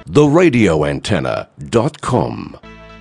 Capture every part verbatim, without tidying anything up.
the radio antenna dot com.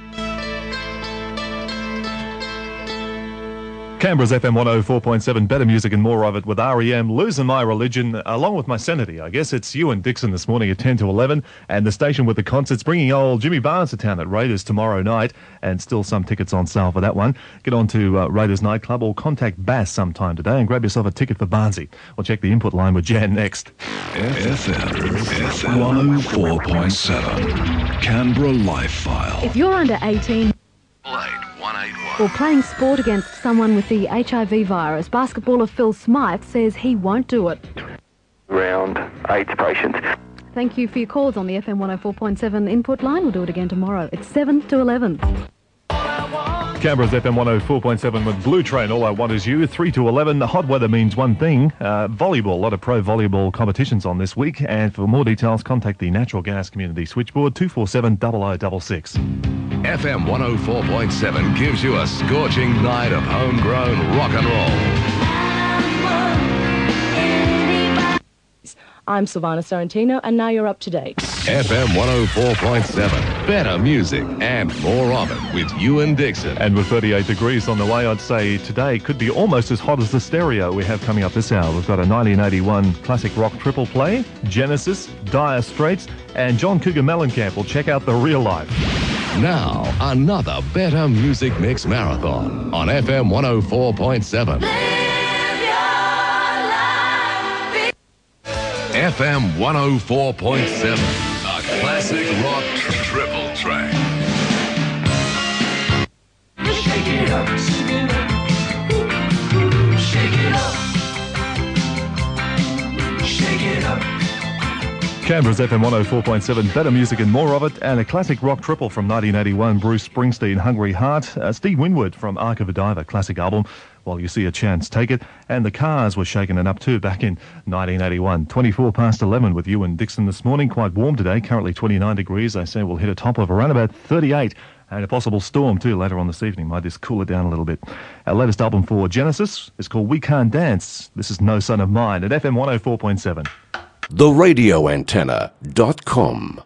Canberra's F M one oh four point seven, better music and more of it with R E M, Losing My Religion, along with my sanity. I guess it's you and Dixon this morning at ten to eleven, and the station with the concerts bringing old Jimmy Barnes to town at Raiders tomorrow night, and still some tickets on sale for that one. Get on to uh, Raiders Nightclub or contact Bass sometime today and grab yourself a ticket for Barnesy. We'll check the input line with Jan next. F M one oh four point seven, Canberra Life File. If you're under eighteen or playing sport against someone with the H I V virus, basketballer Phil Smythe says he won't do it. Around AIDS patients. Thank you for your calls on the F M one oh four point seven input line. We'll do it again tomorrow. It's seven to eleven. Canberra's F M one oh four point seven with Blue Train, All I Want Is You, three to eleven. The hot weather means one thing, uh, volleyball. A lot of pro volleyball competitions on this week. And for more details, contact the Natural Gas Community Switchboard, two four seven, double oh double six. F M one oh four point seven gives you a scorching night of homegrown rock and roll. I'm Silvana Sorrentino, and now you're up to date. F M one oh four point seven, better music and more of it with Ewan Dixon. And with thirty-eight degrees on the way, I'd say today could be almost as hot as the stereo we have coming up this hour. We've got a nineteen eighty-one classic rock triple play, Genesis, Dire Straits, and John Cougar Mellencamp will check out the real life. Now, another better music mix marathon on F M one oh four point seven. F M one oh four point seven, a classic rock tri- triple track. Shake it up, shake it up, shake it up, shake it up. Canberra's F M one oh four point seven, better music and more of it, and a classic rock triple from nineteen eighty-one, Bruce Springsteen, Hungry Heart, uh, Steve Winwood from Ark of a Diver, classic album, While You See a Chance, Take It, and the Cars were shaking it up too back in nineteen eighty-one. twenty-four past eleven with you and Dixon this morning, quite warm today, currently twenty-nine degrees. I say we'll hit a top of around about thirty-eight, and a possible storm too later on this evening. Might just cool it down a little bit. Our latest album for Genesis is called We Can't Dance. This is No Son of Mine at F M one oh four point seven. the radio antenna dot com.